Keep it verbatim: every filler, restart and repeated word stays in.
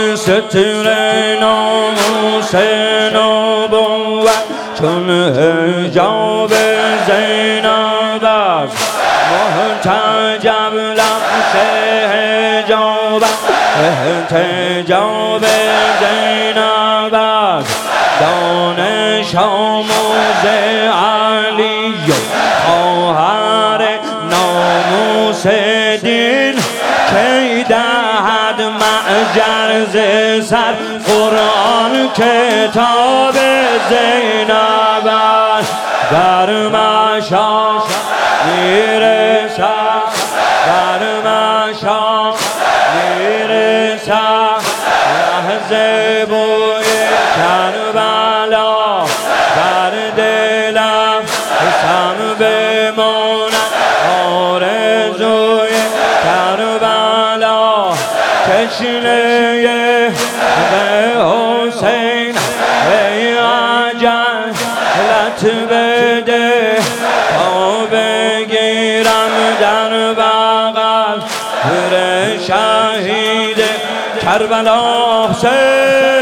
ستر ناموس نبوت چون حجاب زینب است محتجب لبس حجاب احتجاب زینب است دانش آموز علی خواهر ناموس دین کی دهد معجر ز سر قرآن کتاب زینب است در مشام میرسد در مشام میرسد لحظه بوی کربلا در دلم حسم بماند آرزوی کربلا تشنه به حسین ای عجلت بده تا بگیرم در بغل پر شهید کربلا حسین